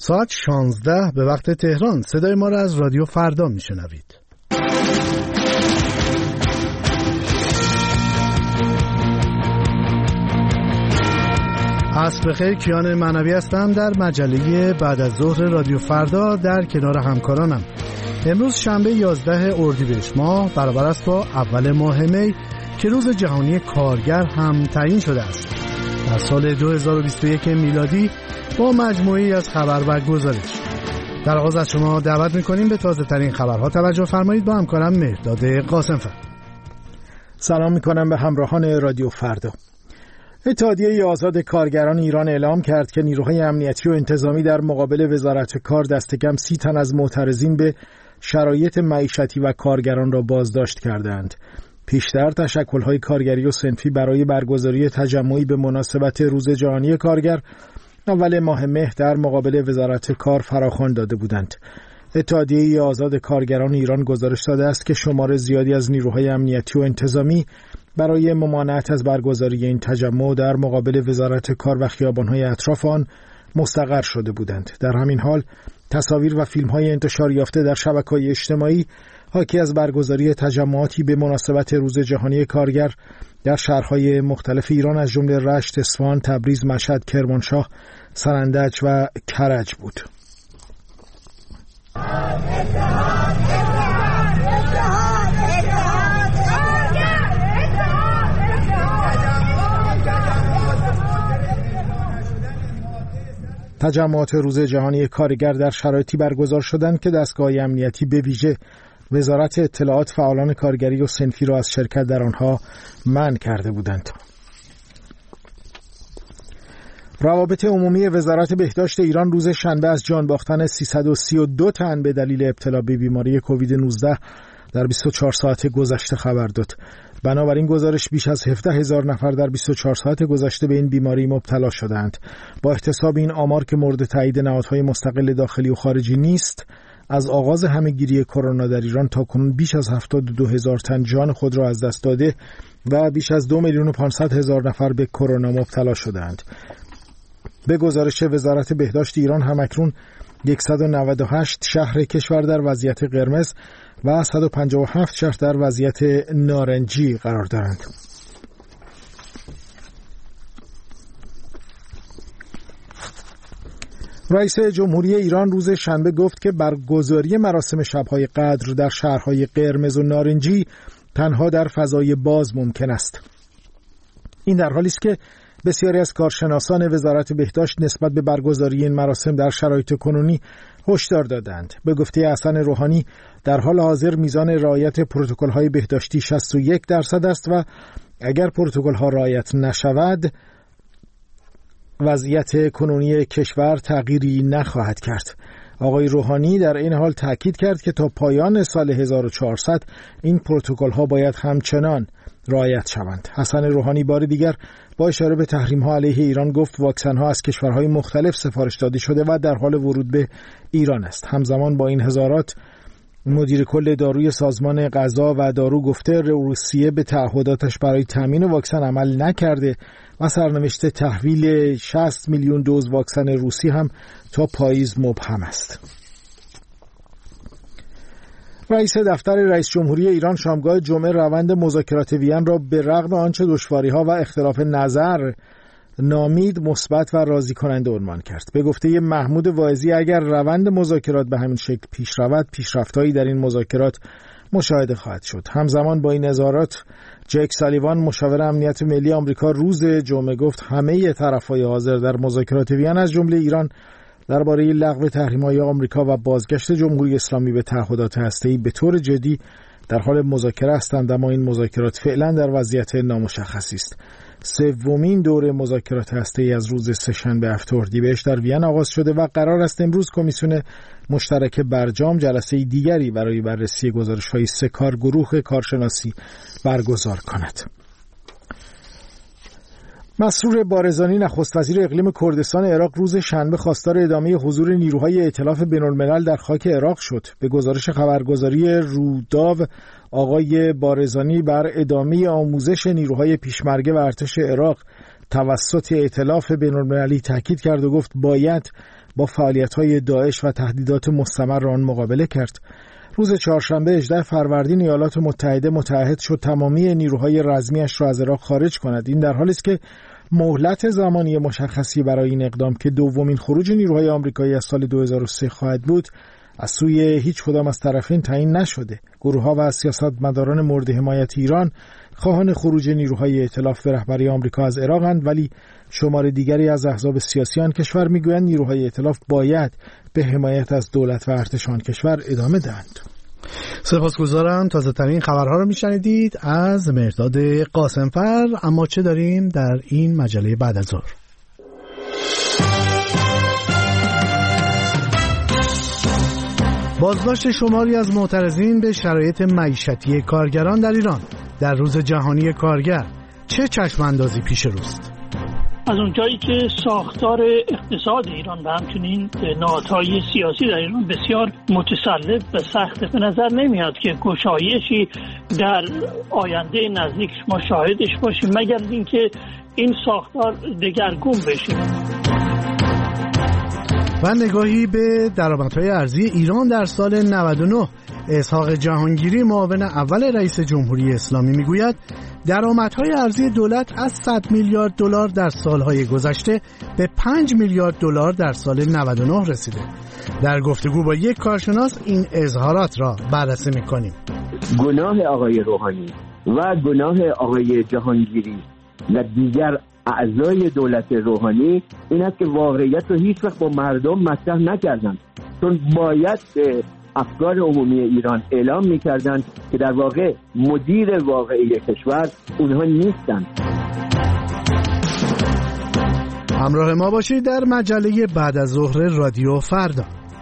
ساعت 16 به وقت تهران. صدای ما را از رادیو فردا میشنوید. عصر بخیر، کیان معنوی هستم در مجله بعد از ظهر رادیو فردا در کنار همکارانم. امروز شنبه 11 اردیبهشت ماه برابر است با اول ماه می که روز جهانی کارگر هم تعیین شده است. در سال 2021 میلادی با مجموعه‌ای از خبر و گزارش. در آغاز از شما دعوت می‌کنیم به تازه‌ترین خبرها توجه فرمایید. با همکارم مهرداد قاسم‌فر. سلام می‌کنم به همراهان رادیو فردا. اتحادیه آزاد کارگران ایران اعلام کرد که نیروهای امنیتی و انتظامی در مقابل وزارت کار دست کم 30 تن از معترضین به شرایط معیشتی و کارگران را بازداشت کردند. پیشتر تشکل‌های کارگری و صنفی برای برگزاری تجمعی به مناسبت روز جهانی کارگر اول ماه مه در مقابل وزارت کار فراخوان داده بودند. اتحادیه آزاد کارگران ایران گزارش داده است که شمار زیادی از نیروهای امنیتی و انتظامی برای ممانعت از برگزاری این تجمع در مقابل وزارت کار و خیابان‌های اطراف آن مستقر شده بودند. در همین حال تصاویر و فیلم‌های انتشار یافته در شبکه‌های اجتماعی حاکی از برگزاری تجمعاتی به مناسبت روز جهانی کارگر در شهرهای مختلف ایران از جمله رشت، اصفهان، تبریز، مشهد، کرمانشاه، سرندج و کرج بود. تجمعات روز جهانی کارگر در شرایطی برگزار شدند که دستگاه امنیتی به ویژه وزارت اطلاعات فعالان کارگری و صنفی را از شرکت در آنها منع کرده بودند. روابط عمومی وزارت بهداشت ایران روز شنبه از جان باختن 332 تن به دلیل ابتلا به بیماری کووید 19 در 24 ساعت گذشته خبر داد. بنابراین گزارش بیش از 17,000 نفر در 24 ساعت گذشته به این بیماری مبتلا شدند. با احتساب این آمار که مورد تایید نهادهای مستقل داخلی و خارجی نیست، از آغاز همه‌گیری کرونا در ایران تاکنون بیش از 72,000 تن جان خود را از دست داده و بیش از 2,500,000 نفر به کرونا مبتلا شدند. به گزارش وزارت بهداشت ایران همکنون 198 شهر کشور در وضعیت قرمز و 157 شهر در وضعیت نارنجی قرار دارند. رئیس جمهوری ایران روز شنبه گفت که برگزاری مراسم شب‌های قدر در شهرهای قرمز و نارنجی تنها در فضای باز ممکن است. این در حالی است که بسیاری از کارشناسان وزارت بهداشت نسبت به برگزاری این مراسم در شرایط کنونی هشدار دادند. به گفته حسن روحانی در حال حاضر میزان رعایت پروتکل‌های بهداشتی 61% است و اگر پروتکل‌ها رعایت نشود وضعیت کنونی کشور تغییری نخواهد کرد. آقای روحانی در این حال تاکید کرد که تا پایان سال 1400 این پروتکل‌ها باید همچنان رعایت شوند. حسن روحانی بار دیگر با اشاره به تحریم‌ها علیه ایران گفت واکسن‌ها از کشورهای مختلف سفارش داده شده و در حال ورود به ایران است. همزمان با این اظهارات مدیر کل داروی سازمان غذا و دارو گفته روسیه به تعهداتش برای تامین واکسن عمل نکرده و سرنوشت تحویل 60 میلیون دوز واکسن روسی هم تا پاییز مبهم است. رئیس دفتر رئیس جمهوری ایران شامگاه جمعه روند مذاکرات وین را به رغم آنچه دشواری‌ها و اختلاف نظر نامید مثبت و راضی کننده عنوان کرد. به گفته محمود واعظی اگر روند مذاکرات به همین شکل پیش رود پیشرفت‌هایی در این مذاکرات مشاهده خواهد شد. همزمان با این اظهارات جک سالیوان مشاور امنیت ملی آمریکا روز جمعه گفت همه طرف‌های حاضر در مذاکرات وین از جمله ایران درباره لغو تحریم‌های آمریکا و بازگشت جمهوری اسلامی به تعهدات هسته‌ای به طور جدی در حال مذاکره هستند، اما این مذاکرات فعلا در وضعیت نامشخصی است. سومین دوره مذاکرات هسته‌ای از روز سه‌شنبه 7 اردیبهشت در وین آغاز شده و قرار است امروز کمیسیون مشترک برجام جلسه دیگری برای بررسی گزارش‌های 3 کارگروه کارشناسی برگزار کند. مسرور بارزانی نخست وزیر اقلیم کردستان عراق روز شنبه خواستار ادامه حضور نیروهای ائتلاف بین‌الملل در خاک عراق شد. به گزارش خبرگزاری روداو آقای بارزانی بر ادامه آموزش نیروهای پیشمرگه و ارتش عراق توسط ائتلاف بین‌المللی تاکید کرد و گفت باید با فعالیت‌های داعش و تهدیدات مستمر آن مقابله کرد. روز چهارشنبه 18 فروردین ایالات متحده متعهد شد تمامی نیروهای رزمیش را از عراق خارج کند. این در حالی است که مهلت زمانی مشخصی برای این اقدام که دومین خروج نیروهای آمریکایی از سال 2003 خواهد بود از سوی هیچ کدام از طرفین تعیین نشده. گروه‌ها و سیاستمداران مورد حمایت ایران خواهان خروج نیروهای ائتلاف به رهبری آمریکا از عراقند، ولی شمار دیگری از احزاب سیاسی آن کشور میگویند نیروهای ائتلاف باید به حمایت از دولت و ارتش آن کشور ادامه دهند. سپاسگزارم. تازه‌ترین خبرها رو میشنیدید از مرداد قاسمفر. اما چه داریم در این مجله بعد از ظهر؟ بازداشت شماری از معترضین به شرایط معیشتی کارگران در ایران در روز جهانی کارگر. چه چشم‌اندازی پیش روست؟ از اونجایی که ساختار اقتصاد ایران و همچنین نهادهای سیاسی در ایران بسیار متسلب و سخت، به نظر نمیاد که گشایشی در آینده نزدیک ما شاهدش باشیم مگر اینکه این ساختار دگرگون بشه. و نگاهی به درآمدهای ارزی ایران در سال 99. اسحاق جهانگیری معاون اول رئیس جمهوری اسلامی میگوید درآمدهای ارزی دولت از 100 میلیارد دلار در سالهای گذشته به 5 میلیارد دلار در سال 99 رسیده. در گفتگو با یک کارشناس این اظهارات را بررسی میکنیم. گناه آقای روحانی و گناه آقای جهانگیری و دیگر اعضای دولت روحانی این است که واقعیت رو هیچ وقت با مردم مطرح نکردند، چون باید به افکار عمومی ایران اعلام میکردند که در واقع مدیر واقعی کشور اونها نیستند. همراه ما باشید در مجله بعد از ظهر رادیو فردا.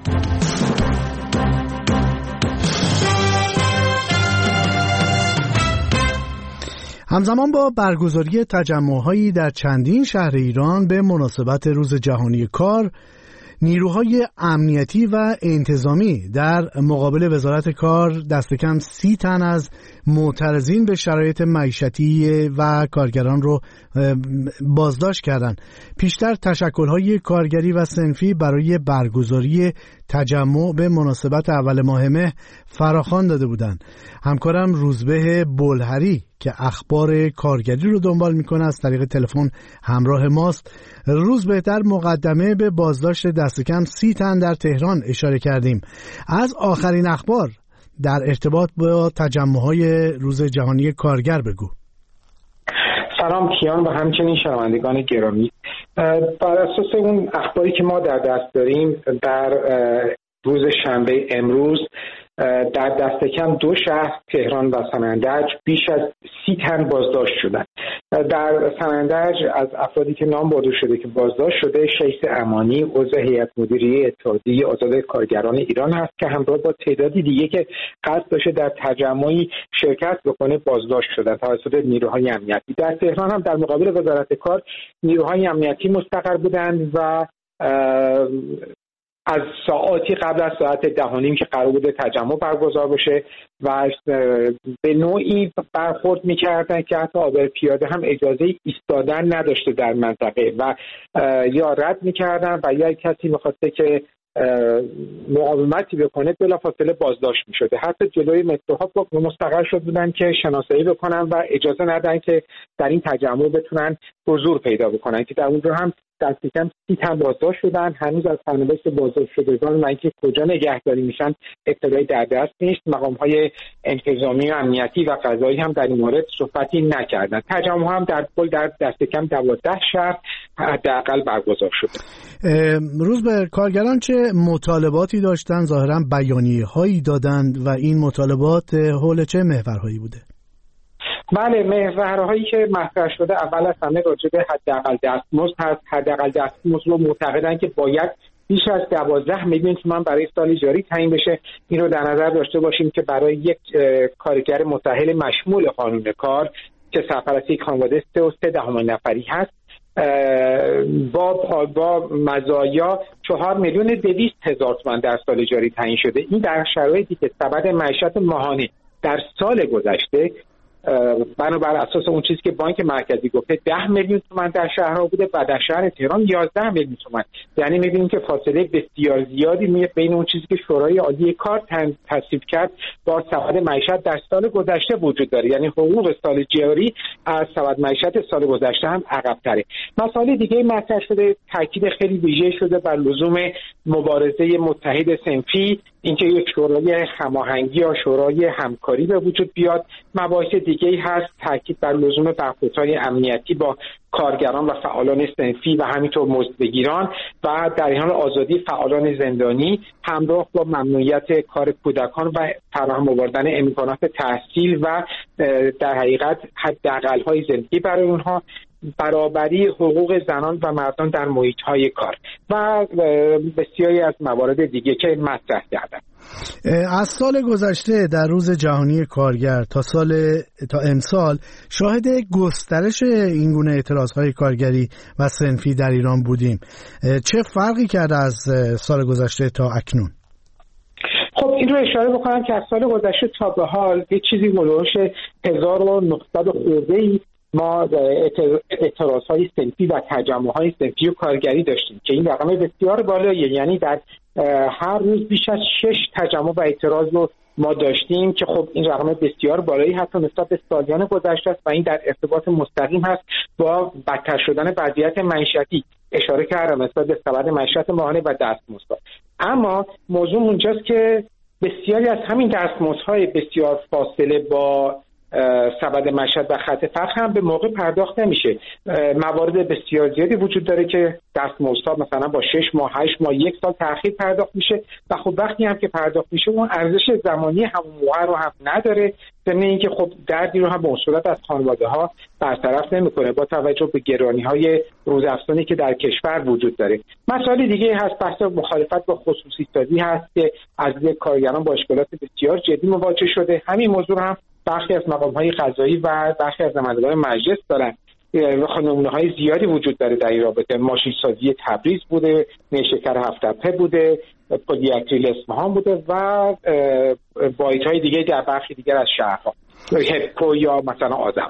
همزمان با برگزاری تجمع‌هایی در چندین شهر ایران به مناسبت روز جهانی کار، نیروهای امنیتی و انتظامی در مقابل وزارت کار دست کم 30 تن از معترضین به شرایط معیشتی و کارگران رو بازداشت کردند. پیشتر تشکل‌های کارگری و صنفی برای برگزاری تجمع به مناسبت اول ماه مه فراخوان داده بودند. همکارم روزبه بلهری که اخبار کارگری رو دنبال میکنه از طریق تلفن همراه ماست. روزبه، در مقدمه به بازداشت دست کم 30 تن در تهران اشاره کردیم. از آخرین اخبار در ارتباط با تجمع‌های روز جهانی کارگر بگو. سلام کیان و همچنین شنوندگان گرامی. بر اساس اون اخباری که ما در دست داریم، در روز شنبه امروز در دست کم 2 شهر تهران و سنندج بیش از 30 تن بازداشت شدند. در سنندج از افرادی که نام برده شده که بازداشت شده، شیخ امانی عضو هیئت مدیره اتحادیه آزاد کارگران ایران هست که همراه با تعدادی دیگه که قصد داشته در تجمعی شرکت بکنه بازداشت شدند توسط نیروهای امنیتی. در تهران هم در مقابل وزارت کار نیروهای امنیتی مستقر بودند و از ساعاتی قبل از ساعت 10:30 که قرار بوده تجمع برگزار بشه و به نوعی برخورد می‌کردن که حتی عابر پیاده هم اجازه ایستادن نداشته در منطقه و یا رد می‌کردن و یا کسی می‌خواسته که مقاومتی بکنه بلافاصله بازداشت می‌شده. حتی جلوی متروها مستقر شده بودن که شناسایی بکنن و اجازه ندن که در این تجمع بتونن حضور پیدا بکنن، که در اونجا هم دست کم 30 تن بازداشت شدن. هنوز از سرنوشت بازداشت شدگان و اینکه کجا نگهداری میشن اطلاعی در دست نیست. مقام‌های انتظامی و امنیتی و قضایی هم در این مورد صحبتی نکردند. تجمع هم در کل در دست کم 12 شهر حداقل برگزار شده. روز به کارگران چه مطالباتی داشتن؟ ظاهراً بیانیه‌هایی دادند و این مطالبات حول چه محورهایی بوده؟ بله، محورهایی که مطرح شده اول از همه راجع به حداقل دستمزد هست. حداقل دستمزد رو معتقدن که باید بیش از 12 میلیون تومان برای سال جاری تعیین بشه. این رو در نظر داشته باشیم که برای یک کارگر متأهل مشمول قانون کار که سرپرست یک خانواده 3.3 نفری هست با مزایا 4,200,000 تومان در سال جاری تعیین شده. این در شرایطی که سبد معیشت ماهانه در سال گذشته بنابر اساس اون چیزی که بانک مرکزی گفته 10 میلیون تومان در شهرها بوده و در شهر تهران 11 میلیون تومان. یعنی می‌بینیم که فاصله بسیار زیادی میاد بین اون چیزی که شورای عالی کار تصویب کرد با سبد معیشت در سال گذشته وجود داره. یعنی حقوق سال جاری از سبد معیشت سال گذشته هم عقب‌تره. مسائل دیگه مطرح شده، تاکید خیلی ویژه شده بر لزوم مبارزه متحد صنفی، اینکه یک شورای هماهنگی یا شورای همکاری به وجود بیاد. مباحث دیگه‌ای هست، تاکید بر لزوم برخوردهای امنیتی با کارگران و فعالان صنفی و همینطور مزدبگیران و در این حال آزادی فعالان زندانی همراه با ممنوعیت کار کودکان و فراهم آوردن امکانات تحصیل و در حقیقت حداقل‌های زندگی برای اونها، برابری حقوق زنان و مردان در محیط‌های کار و بسیاری از موارد دیگه که مطرح کردن. از سال گذشته در روز جهانی کارگر تا امسال شاهد گسترش این گونه اعتراضهای کارگری و صنفی در ایران بودیم. چه فرقی کرده از سال گذشته تا اکنون؟ خب این رو اشاره بکنم که از سال گذشته تا به حال یه چیزی ملوش 1900 خورده‌ای ما اعتراضهای صنفی و تجمع‌های صنفی و کارگری داشتیم که این رقم بسیار بالاییه. یعنی در هر روز بیش از 6 تجمع و اعتراض رو ما داشتیم که خب این رقم بسیار بالایی حتی نسبت به سالیان گذشته است و این در ارتباط مستقیم هست با بدتر شدن وضعیت معیشتی. اشاره کردم نسبت به سبد معیشت ماهانه و دستمزدها. اما موضوع اونجاست که بسیاری از همین دستمزدهای بسیار فاصله با سبد معیشت و خط فقر هم به موقع پرداخت نمیشه. موارد بسیار زیادی وجود داره که دستمزدها مثلا با 6 ماه 8 ماه 1 سال تأخیر پرداخت میشه و خب وقتی هم که پرداخت میشه اون ارزش زمانی همون موقع رو هم نداره، ضمن اینکه خب دردی رو هم به صورت از خانواده‌ها برطرف نمیکنه با توجه به گرانی‌های روزافزونی که در کشور وجود داره. مسائل دیگه هست، بحث مخالفت با خصوصی سازی هست که از کارگران با اشکالات بسیار جدی مواجه شده. همین موضوع هم برخی از مقام‌های قضایی و برخی از نمایندگان مجلس دارن. نمونه‌های زیادی وجود داره در این رابطه. ماشین سازی تبریز بوده، نیشکر هفت‌تپه بوده، پلی‌اکریل اصفهان بوده و واحدهای دیگه در برخی دیگر از شهرها، هپکو یا مثلا آدم.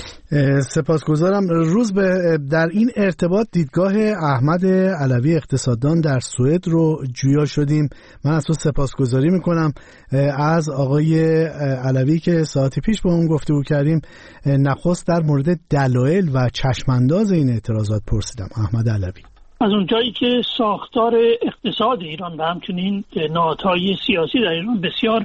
سپاسگزارم. روز به در این ارتباط دیدگاه احمد علوی اقتصاددان در سوئد رو جویا شدیم. من از تو سپاسگزاری میکنم از آقای علوی که ساعتی پیش با اون گفتگو کردیم. نخست در مورد دلایل و چشمانداز این اعتراضات پرسیدم. احمد علوی: از اونجایی که ساختار اقتصاد ایران و همچنین نهادهای سیاسی در ایران بسیار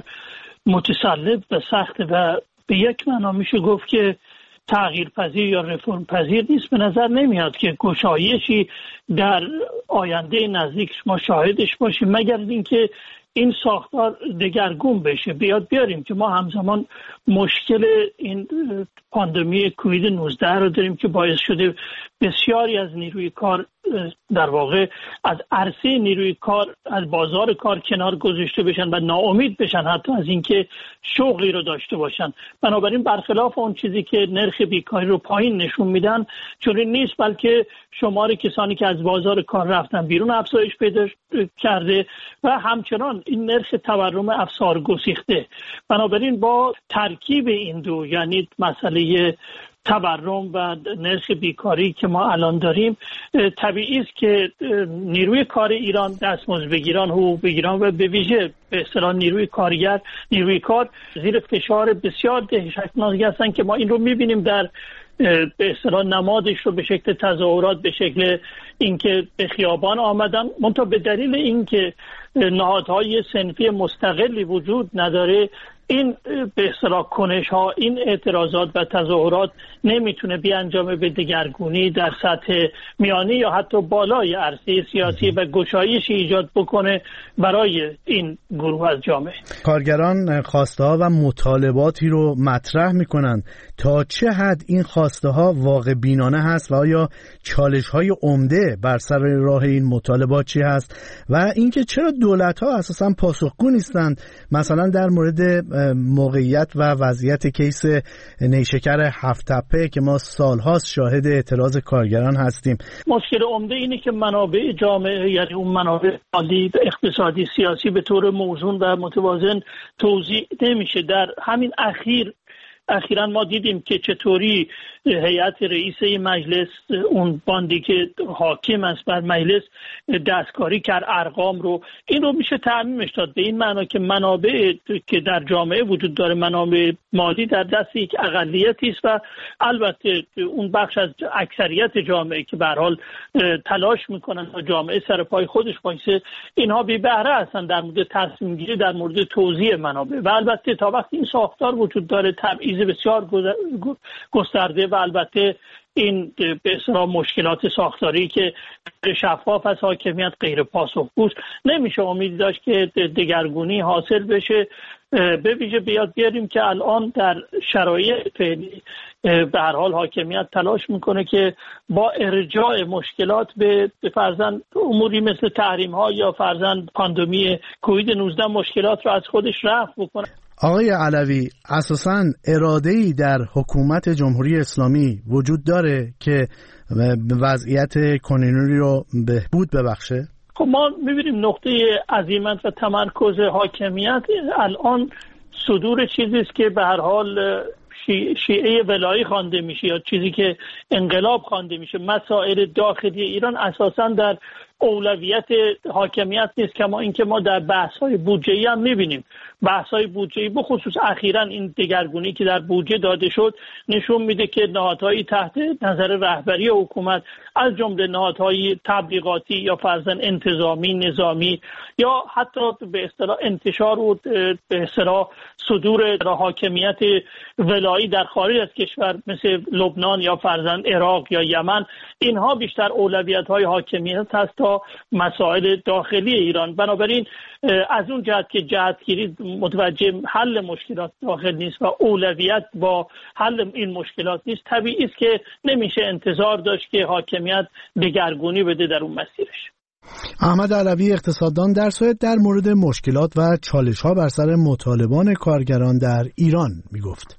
متسلب و سخت و به یک معنا میشه گفت که تغییر پذیر یا رفرم پذیر نیست، به نظر نمیاد که گشایشی در آینده نزدیکش ما شاهدش باشیم مگر اینکه این ساختار دگرگون بشه. بیاریم که ما همزمان مشکل این پاندمی کووید 19 رو داریم که باعث شده بسیاری از نیروی کار در واقع از عرصه نیروی کار از بازار کار کنار گذاشته بشن و ناامید بشن حتی از اینکه شغلی رو داشته باشن. بنابراین برخلاف اون چیزی که نرخ بیکاری رو پایین نشون میدن چون نیست، بلکه شمار کسانی که از بازار کار رفتن بیرون افزایش پیدا کرده و همچنان این نرخ تورم افسار گسیخته. بنابراین با ترکیب این دو، یعنی مسئله تورم و نرخ بیکاری که ما الان داریم، طبیعی است که نیروی کار ایران، دستمزد بگیران، حقوق بگیران و به ویژه به اصطلاح نیروی کار زیر فشار بسیار دهشتناکی هستن که ما این رو می‌بینیم در به اصطلاح نمادش رو به شکل تظاهرات، به شکل اینکه به خیابان آمدن، منتها به دلیل اینکه نهادهای صنفی مستقلی وجود نداره این به اصطلاح کنش ها، این اعتراضات و تظاهرات نمیتونه بیانجامه به دگرگونی در سطح میانی یا حتی بالای عرصه سیاسی و گشایشی ایجاد بکنه برای این گروه از جامعه. کارگران خواسته ها و مطالباتی رو مطرح میکنن. تا چه حد این خواسته ها واقع بینانه هست و آیا چالش های عمده بر سر راه این مطالبات چی هست و اینکه چرا دولت ها اساسا پاسخگو نیستند؟ مثلا در مورد موقعیت و وضعیت کیس نیشکر هفت‌تپه که ما سالهاست شاهد اعتراض کارگران هستیم. مشکل عمده اینه که منابع جامعه، یعنی اون منابع مالی، اقتصادی، سیاسی به طور موزون و متوازن توزیع نمیشه. در همین اخیر اخیراً ما دیدیم که چطوری هیئت رئیسه مجلس، اون باندی که حاکم است بر مجلس، دستکاری کرد ارقام رو. این رو میشه تعمیمش داد به این معنا که منابع که در جامعه وجود داره، منابع مالی در دست یک اقلیتی است و البته اون بخش از اکثریت جامعه که به هر حال تلاش میکنن تا جامعه سر پای خودش بایسته، اینها بی بهره هستن در مورد تصمیم گیری در مورد توزیع منابع. و البته تا وقتی این ساختار وجود داره، تبعیض بسیار گسترده و البته این به اصطلاح مشکلات ساختاری که شفاف از حاکمیت غیر پاسخگوست، نمیشه امید داشت که دگرگونی حاصل بشه. به ویژه بیاد بیاریم که الان در شرایط فعلی به هر حال حاکمیت تلاش میکنه که با ارجاع مشکلات به فرضاً اموری مثل تحریم ها یا فرضاً پاندمی کووید 19 مشکلات رو از خودش رفع بکنه. آقای علوی، اساساً اراده‌ای در حکومت جمهوری اسلامی وجود داره که وضعیت کنونی رو بهبود ببخشه؟ خب ما می‌بینیم نقطه عزیمت و تمرکز حاکمیت الان صدور چیزی است که به هر حال شیعه ولایی خوانده میشه یا چیزی که انقلاب خوانده میشه. مسائل داخلی ایران اساساً در اولویت حاکمیت نیست، کما اینکه ما در بحث‌های بودجه‌ای هم می‌بینیم. بحث‌های بودجه‌ای به خصوص اخیراً این دگرگونی که در بودجه داده شد نشون میده که نهادهای تحت نظر رهبری حکومت از جمله نهادهای تبلیغاتی یا فرضاً انتظامی، نظامی یا حتی به اصطلاح انتشار و به اصطلاح صدور حاکمیت ولایی در خارج از کشور مثل لبنان یا فرضاً عراق یا یمن، اینها بیشتر اولویت‌های حاکمیت هست تا مسائل داخلی ایران. بنابراین از اون جهت که جهتگیری متوجه حل مشکلات داخل نیست و اولویت با حل این مشکلات نیست، طبیعی است که نمیشه انتظار داشت که حاکمیت دگرگونی بده در اون مسیرش. احمد علوی، اقتصاددان، در سوئد در مورد مشکلات و چالش‌ها بر سر مطالبان کارگران در ایران میگفت.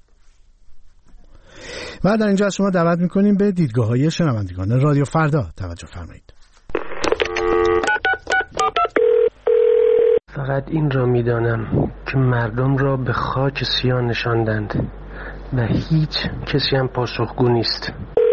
و در اینجا از شما دعوت میکنیم به دیدگاه‌های شنوندگان رادیو فردا توجه فرمایید. فقط این را میدانم که مردم را به خاک سیاه نشاندند و هیچ کسی هم پاسخگو نیست.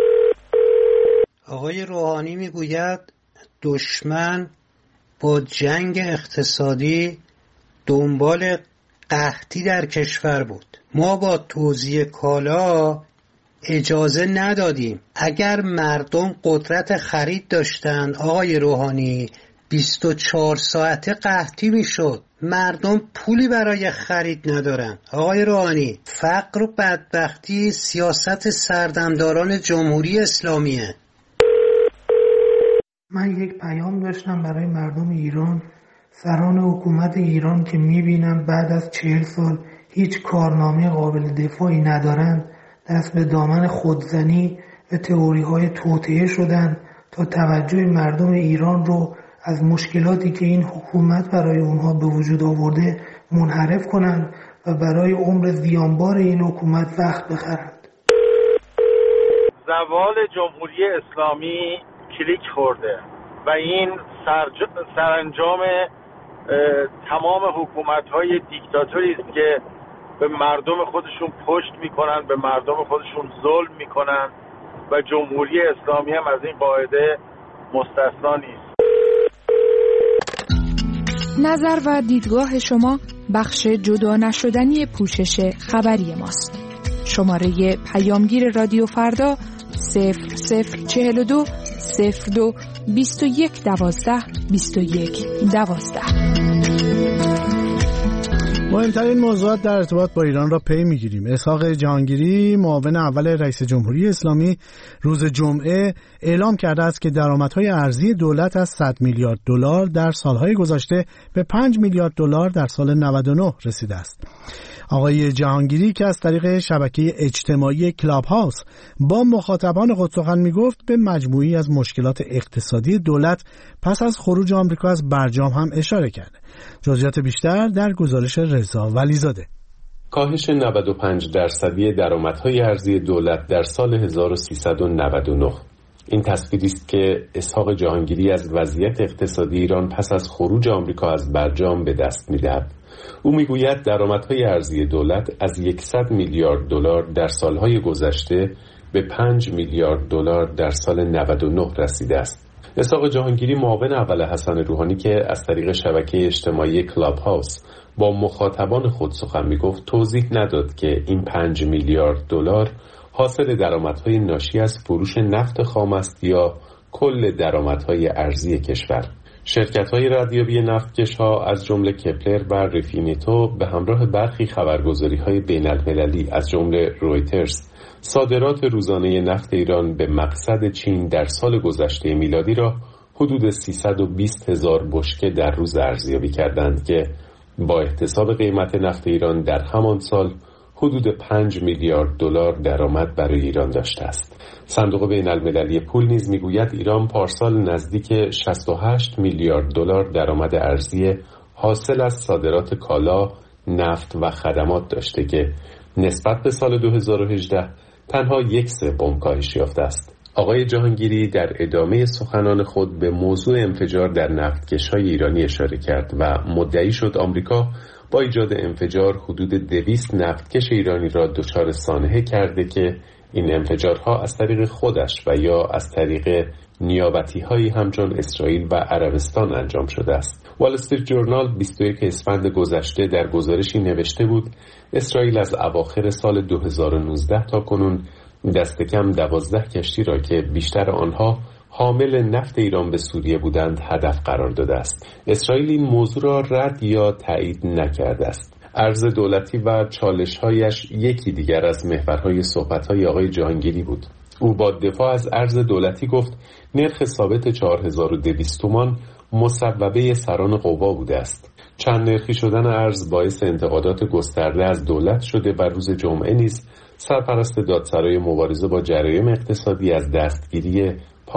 آقای روحانی میگوید دشمن با جنگ اقتصادی دنبال قحطی در کشور بود. ما با توزیع کالا اجازه ندادیم. اگر مردم قدرت خرید داشتن آقای روحانی 24 ساعته قحطی میشد. مردم پولی برای خرید ندارن. آقای روحانی، فقر و بدبختی سیاست سردمداران جمهوری اسلامیه. من یک پیام داشتم برای مردم ایران، سران حکومت ایران که میبینم بعد از 40 سال هیچ کارنامه قابل دفاعی ندارن، دست به دامن خودزنی و تئوری‌های توطئه شدن تا توجه مردم ایران رو از مشکلاتی که این حکومت برای اونها به وجود آورده منحرف کنند و برای عمر زیانبار این حکومت وقت بخرند. زوال جمهوری اسلامی کلیک خورده و این سرانجام تمام حکومت‌های دیکتاتوری است که به مردم خودشون پشت میکنن، به مردم خودشون ظلم میکنن و جمهوری اسلامی هم از این قاعده مستثنا نیست. نظر و دیدگاه شما بخش جدا نشدنی پوشش خبری ماست. شماره پیامگیر رادیو فردا 0042 02 21 12 21 12. مهمترین موضوعات در ارتباط با ایران را پی میگیریم. اسحاق جهانگیری، معاون اول رئیس جمهوری اسلامی، روز جمعه اعلام کرده است که درآمدهای ارزی دولت از 100 میلیارد دلار در سالهای گذشته به 5 میلیارد دلار در سال 99 رسیده است. آقای جهانگیری که از طریق شبکه اجتماعی کلاب هاوس با مخاطبان خود سخن میگفت، به مجموعی از مشکلات اقتصادی دولت پس از خروج آمریکا از برجام هم اشاره کرده. جزئیات بیشتر در گزارش رضا ولیزاده. کاهش 95% درآمدهای ارزی دولت در سال 1399. این تصویری است که اسحاق جهانگیری از وضعیت اقتصادی ایران پس از خروج آمریکا از برجام به دست می‌دهد. او میگوید درآمدهای ارزی دولت از 100 میلیارد دلار در سالهای گذشته به 5 میلیارد دلار در سال 99 رسیده است. اسحاق جهانگیری معاون اول حسن روحانی که از طریق شبکه اجتماعی کلاب هاوس با مخاطبان خود سخن میگفت توضیح نداد که این 5 میلیارد دلار حاصل درآمدهای ناشی از فروش نفت خام است یا کل درآمدهای ارزی کشور. شرکت‌های ردیابی نفتکش‌ها از جمله کپلر و رفینیتو به همراه برخی خبرگزاری‌های بین‌المللی از جمله رویترز صادرات روزانه نفت ایران به مقصد چین در سال گذشته میلادی را حدود 320,000 بشکه در روز ارزیابی کردند که با احتساب قیمت نفت ایران در همان سال حدود 5 میلیارد دلار درآمد برای ایران داشته است. صندوق بین‌المللی پول نیز میگوید ایران پارسال نزدیک 68 میلیارد دلار درآمد ارزی حاصل از صادرات کالا، نفت و خدمات داشته که نسبت به سال 2018 تنها 1/3 کاهش یافته است. آقای جهانگیری در ادامه سخنان خود به موضوع انفجار در نفتکش‌های ایرانی اشاره کرد و مدعی شد آمریکا با ایجاد انفجار حدود 200 نفتکش ایرانی را دچار سانحه کرده که این انفجارها از طریق خودش و یا از طریق نیابتی‌هایی همچون اسرائیل و عربستان انجام شده است. وال استریت جورنال 21 اسفند گذشته در گزارشی نوشته بود اسرائیل از اواخر سال 2019 تا کنون دست کم 12 کشتی را که بیشتر آنها حامل نفت ایران به سوریه بودند هدف قرار داده است. اسرائیل این موضوع را رد یا تایید نکرده است. ارز دولتی و چالش‌هایش یکی دیگر از محورهای صحبت‌های آقای جهانگیری بود. او با دفاع از ارز دولتی گفت نرخ ثابت 4200 تومان مصوبه سران قوا بوده است. چند نرخی شدن ارز باعث انتقادات گسترده از دولت شده و روز جمعه نیز سرپرست دادسرای مبارزه با جرایم اقتصادی از دستگیری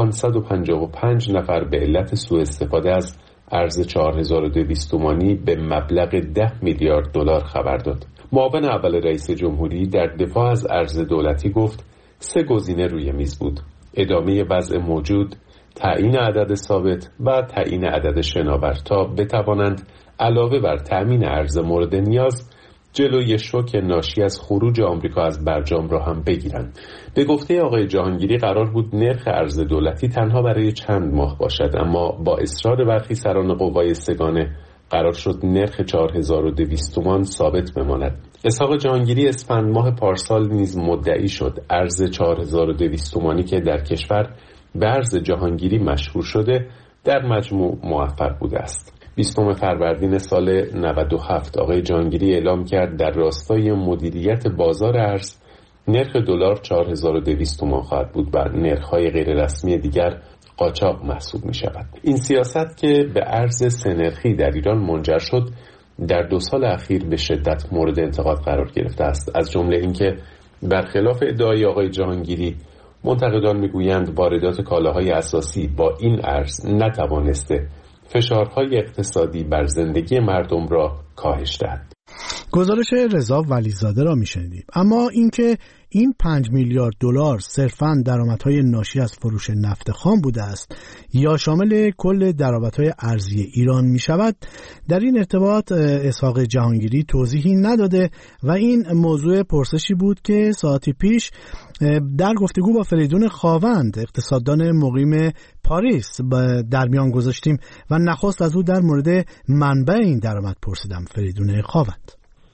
555 نفر به علت سوء استفاده از ارز 4200 تومانی به مبلغ 10 میلیارد دلار خبر داد. معاون اول رئیس جمهوری در دفاع از ارز دولتی گفت 3 گزینه روی میز بود: ادامه وضع موجود، تعیین عدد ثابت و تعیین عدد شناور تا بتوانند علاوه بر تأمین ارز مورد نیاز جلوی شوک ناشی از خروج آمریکا از برجام را هم بگیرند. به گفته آقای جهانگیری قرار بود نرخ ارز دولتی تنها برای چند ماه باشد، اما با اصرار برخی سران قوای سگانه قرار شد نرخ 4200 تومان ثابت بماند. اسحاق جهانگیری اسفند ماه پارسال نیز مدعی شد ارز 4200 تومانی که در کشور به ارز جهانگیری مشهور شده در مجموع موفق بوده است. 20 فروردین سال 97 آقای جهانگیری اعلام کرد در راستای مدیریت بازار ارز نرخ دلار 4200 تومان خواهد بود و نرخ‌های غیر رسمی دیگر قاچاق محسوب می شود. این سیاست که به ارز 3 نرخی در ایران منجر شد در 2 سال اخیر به شدت مورد انتقاد قرار گرفته است. از جمله اینکه برخلاف ادعای آقای جهانگیری منتقدان میگویند واردات کالاهای اساسی با این ارز نتوانسته فشارهای اقتصادی بر زندگی مردم را کاهش دهد. گزارش رضا ولیزاده را میشنیدیم. اما اینکه این 5 میلیارد دلار صرفاً درآمدهای ناشی از فروش نفت خام بوده است یا شامل کل درآمدهای ارزی ایران می شود، در این ارتباط اسحاق جهانگیری توضیحی نداده و این موضوع پرسشی بود که ساعتی پیش در گفتگو با فریدون خاوند اقتصاددان مقیم پاریس در میان گذاشتیم و نخست از او در مورد منبع این درآمد پرسیدم. فریدون خاوند: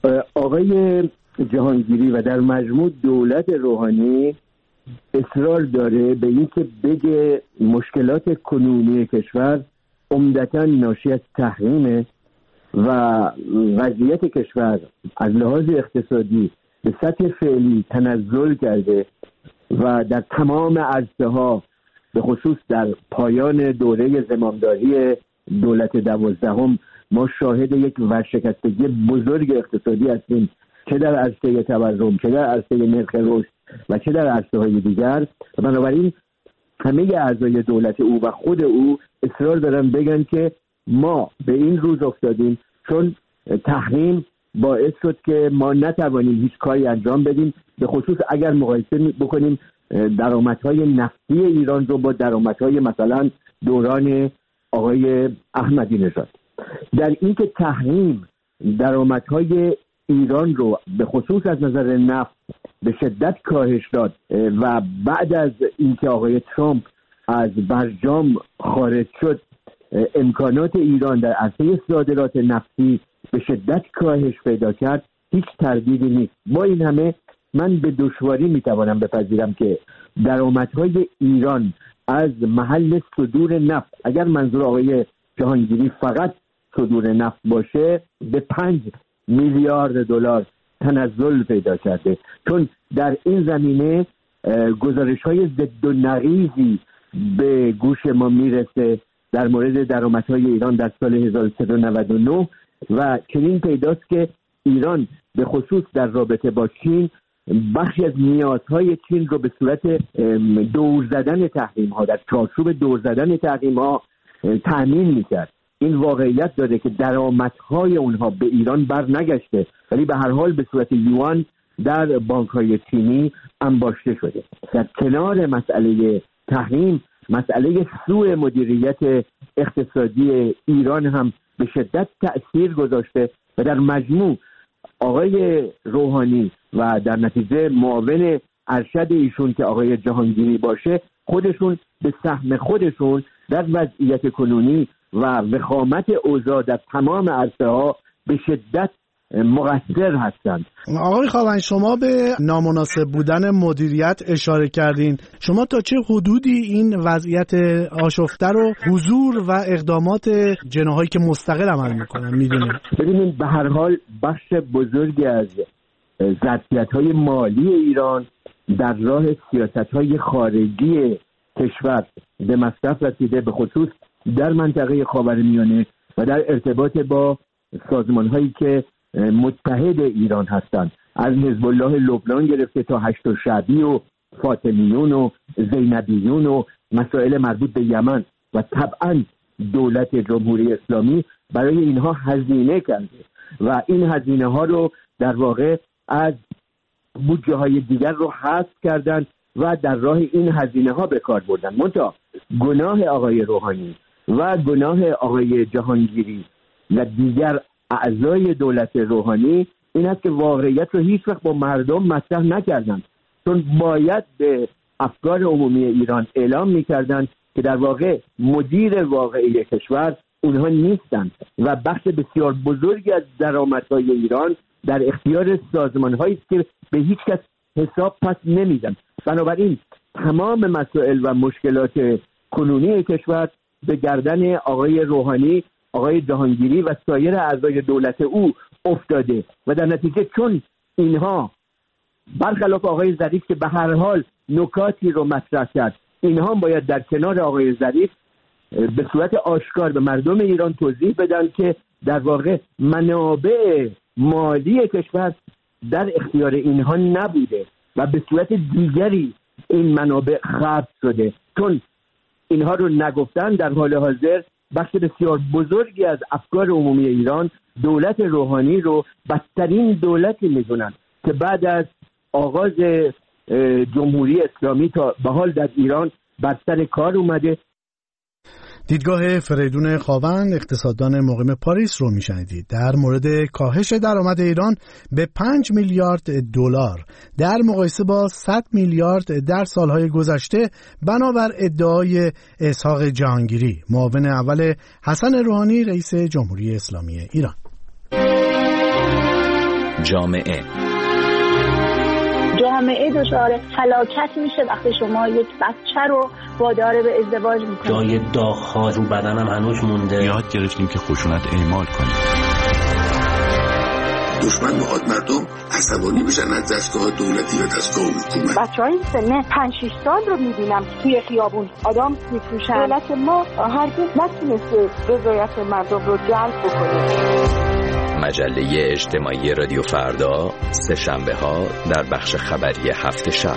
آقای جهانگیری و در مجموع دولت روحانی اصرار داره به اینکه بگه مشکلات کنونی کشور عمدتاً ناشی از تحریم و وضعیت کشور از لحاظ اقتصادی به سطح فعلی تنزل کرده و در تمام عرصه‌ها به خصوص در پایان دوره زمامداری دولت 12 ما شاهد یک ورشکستگی بزرگ اقتصادی هستیم، چه در عرصه تورم، چه در عرصه نرخ رشد و چه در عرصه‌های دیگر. بنابراین همه اعضای دولت او و خود او اصرار دارن بگن که ما به این روز افتادیم چون تحریم باعث شد که ما نتوانیم هیچ کاری انجام بدیم، به خصوص اگر مقایسه بکنیم درآمدهای نفتی ایران رو با درآمدهای مثلا دوران آقای احمدی نژاد. در این که تحریم درآمدهای ایران رو به خصوص از نظر نفت به شدت کاهش داد و بعد از اینکه آقای ترامپ از برجام خارج شد امکانات ایران در عرصه صادرات نفتی به شدت کاهش پیدا کرد، هیچ تردیدی نیست. با این همه من به دشواری میتوانم بپذیرم که درآمدهای ایران از محل صدور نفت، اگر منظور آقای جهانگیری فقط صدور نفت باشه، به 5 میلیارد دلار تنزل پیدا کرده، چون در این زمینه گزارش‌های ضد و نقیضی به گوش ما میرسه در مورد درآمدهای ایران در سال 1399 و چنین پیداست که ایران به خصوص در رابطه با چین بخشی از نیازهای چین رو به صورت دور زدن تحریم‌ها، در چارچوب دور زدن تحریم‌ها تأمین می‌کرد. این واقعیت داره که درآمدهای اونها به ایران بر نگشته، ولی به هر حال به صورت یوان در بانک‌های چینی انباشته شده. در کنار مسئله تحریم، مسئله سوء مدیریت اقتصادی ایران هم به شدت تأثیر گذاشته و در مجموع آقای روحانی و در نتیجه معاون ارشد ایشون که آقای جهانگیری باشه، خودشون به سهم خودشون در وضعیت کنونی و وخامت اوضاع در تمام عرصه‌ها به شدت مقصر هستند. آقای خاوند، شما به نامناسب بودن مدیریت اشاره کردین. شما تا چه حدودی این وضعیت آشفته رو حضور و اقدامات جناحایی که مستقل عمل میکنن میدونید؟ ببینید، به هر حال بخش بزرگی از ظرفیت‌های مالی ایران در راه سیاست‌های خارجی کشور به مصرف رسیده، به خصوص در منطقه خاورمیانه و در ارتباط با سازمان‌هایی که متحد ایران هستند، از حزب الله لبنان گرفته تا هشت‌الشعبی و فاطمیون و زینبیون و مسائل مربوط به یمن و طبعاً دولت جمهوری اسلامی برای اینها هزینه کرده و این هزینه ها رو در واقع از بودجه های دیگر رو حذف کردن و در راه این هزینه ها به کار بردن. منتها گناه آقای روحانی و گناه آقای جهانگیری و دیگر اعضای دولت روحانی این است که واقعیت رو هیچ وقت با مردم مطرح نکردند، چون باید به افکار عمومی ایران اعلام میکردند که در واقع مدیر واقعی کشور اونها نیستند و بخش بسیار بزرگی از درآمدهای ایران در اختیار سازمان‌هایی است که به هیچ کس حساب پس نمیدن. بنابراین تمام مسائل و مشکلات کنونی کشور به گردن آقای روحانی، آقای جهانگیری و سایر اعضای دولت او افتاده و در نتیجه چون اینها برخلاف آقای ظریف که به هر حال نکاتی رو مطرح کرد، اینها باید در کنار آقای ظریف به صورت آشکار به مردم ایران توضیح بدن که در واقع منابع مالی کشور در اختیار اینها نبوده و به صورت دیگری این منابع خرج شده. چون اینها رو نگفتن، در حال حاضر بخش بسیار بزرگی از افکار عمومی ایران دولت روحانی رو بدترین دولتی میدونن که بعد از آغاز جمهوری اسلامی تا به حال در ایران بر سر کار اومده. دیدگاه فریدون خاوند، اقتصاددان مقیم پاریس رو میشنیدید در مورد کاهش درآمد ایران به 5 میلیارد دلار در مقایسه با 100 میلیارد در سالهای گذشته بنابر ادعای اسحاق جهانگیری، معاون اول حسن روحانی رئیس جمهوری اسلامی ایران. جامعه دچار هلاکت میشه وقتی شما یک بچه رو وادار به ازدواج میکنید. جای داغ‌ها رو بدنم هنوز مونده. یاد گرفتیم که خشونت اعمال کنیم. دشمن میخواد مردم عصبانی بشن از دستگاه دولتی و دستگاه حکومت. بچه‌های سن 5-6 سال رو میبینم توی خیابون آدم میفروشن. دولت ما هرگز نتونسته رضایت مردم رو جلب بکنه. مجله اجتماعی رادیو فردا سه شنبه ها در بخش خبری هفت شب.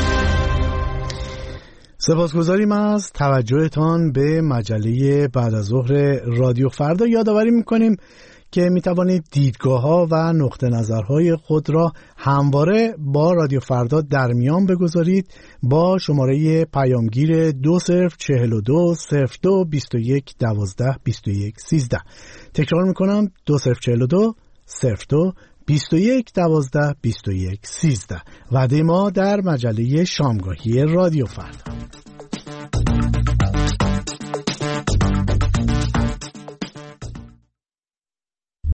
سپاسگزاریم از توجهتان به مجله بعد از ظهر رادیو فردا. یادآوری میکنیم که می توانید دیدگاه ها و نقطه نظرهای خود را همواره با رادیو فردا در میان بگذارید با شماره پیامگیر 2042 02 21 12 21 13. تکرار میکنم 2042 02 21 12 21 13. وعده ما در مجله شامگاهی رادیو فردا.